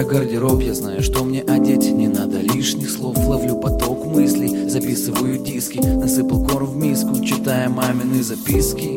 Разбираю гардероб, я знаю, что мне одеть. Не надо лишних слов, ловлю поток мыслей. Записываю диски, насыпал корм в миску, читая мамины записки.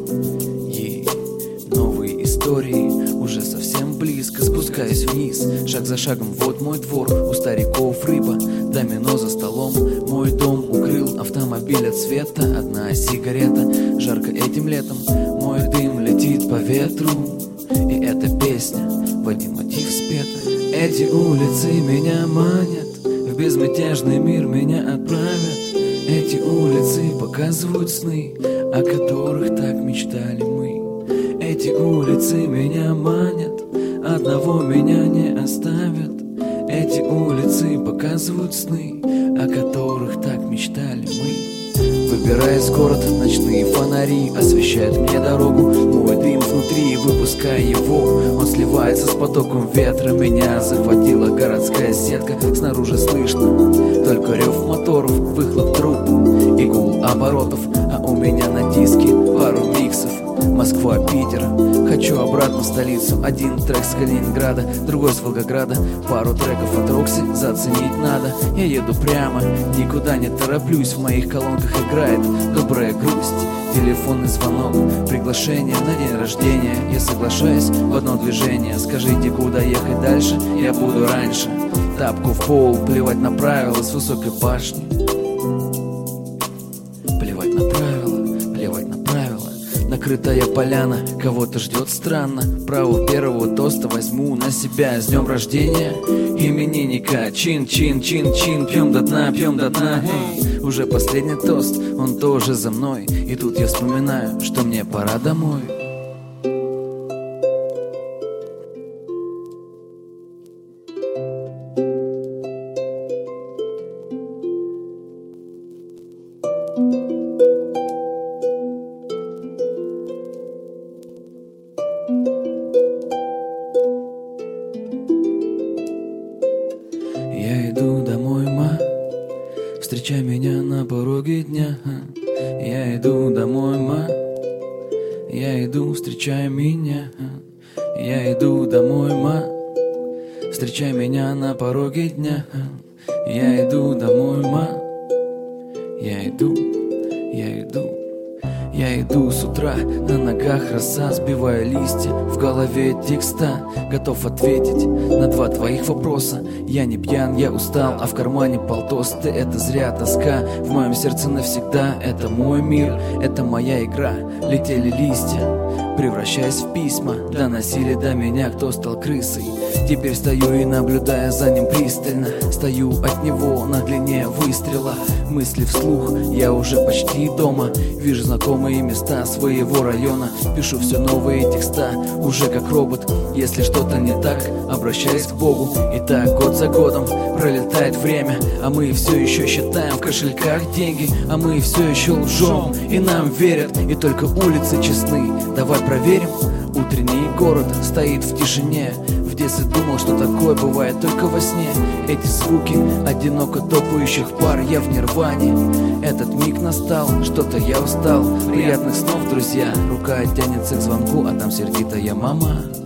Новые истории уже совсем близко. Спускаюсь вниз, шаг за шагом, вот мой двор. У стариков рыба, домино за столом. Мой дом укрыл автомобиль от света. Одна сигарета, жарко этим летом. Мой дым летит по ветру, и эта песня в один мотив спета. Эти улицы меня манят, в безмятежный мир меня отправят. Эти улицы показывают сны, о которых так мечтали мы. Эти улицы меня манят, одного меня не оставят. Эти улицы показывают сны, о которых так мечтали мы. Выбираясь в город, ночные фонари освещают мне дорогу. Мой дым внутри, выпуская его, он сливается с потоком ветра. Меня захватила городская сетка, снаружи слышно только рев моторов, выхлоп труб и гул оборотов. А у меня на диске пару миксов Москва, Питер. Хочу обратно в столицу. Один трек с Калининграда, другой с Волгограда. Пару треков от Рокси заценить надо. Я еду прямо, никуда не тороплюсь. В моих колонках играет добрая грусть. Телефонный звонок, приглашение на день рождения. Я соглашаюсь в одно движение. Скажите, куда ехать дальше, я буду раньше. Тапку в пол, плевать на правила с высокой башни. Плевать на правила, плевать на правила. Накрытая поляна, кого-то ждет странно. Право первого тоста возьму на себя. С днем рождения именинника. Чин, чин, чин, чин. Пьем до дна, пьем до дна. Эй, уже последний тост, он тоже за мной. И тут я вспоминаю, что мне пора домой. Я иду домой, ма, встречай меня на пороге дня. Я иду домой, ма, я иду, встречай меня. Я иду домой, ма, встречай меня на пороге дня. Я иду домой, ма, я иду, я иду. Я иду с утра, на ногах роса, сбивая листья, в голове текста. Готов ответить на два твоих вопроса. Я не пьян, я устал, а в кармане полтос. Ты — это зря тоска, в моем сердце навсегда. Это мой мир, это моя игра. Летели листья, превращаясь в письма. Доносили до меня, кто стал крысой. Теперь стою и, наблюдая за ним пристально, стою от него на длине выстрела. Мысли вслух, я уже почти дома. Вижу знакомые места своего района. Пишу все новые текста, уже как робот. Если что-то не так, обращаюсь к Богу. И так год за годом пролетает время, а мы все еще считаем в кошельках деньги. А мы все еще лжем, и нам верят, и только улицы честны. Давай проверим. Утренний город стоит в тишине. В детстве думал, что такое бывает только во сне. Эти звуки одиноко топающих пар, я в нирване. Этот миг настал, что-то я устал. Приятных снов, друзья. Рука тянется к звонку, а там сердитая мама.